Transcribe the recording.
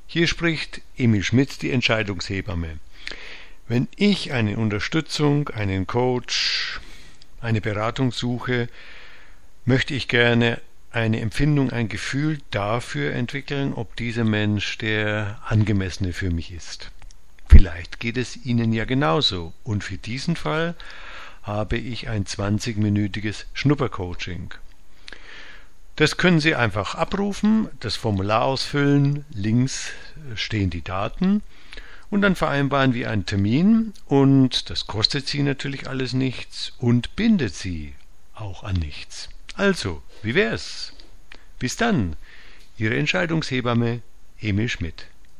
Hier spricht Emil Schmidt, die Entscheidungshebamme. Wenn ich eine Unterstützung, einen Coach, eine Beratung suche, möchte ich gerne eine Empfindung, ein Gefühl dafür entwickeln, ob dieser Mensch der angemessene für mich ist. Vielleicht geht es Ihnen ja genauso und für diesen Fall habe ich ein 20-minütiges Schnuppercoaching. Das können Sie einfach abrufen, das Formular ausfüllen, links stehen die Daten und dann vereinbaren wir einen Termin und das kostet Sie natürlich alles nichts und bindet Sie auch an nichts. Also, wie wär's? Bis dann, Ihre Entscheidungshebamme Emil Schmidt.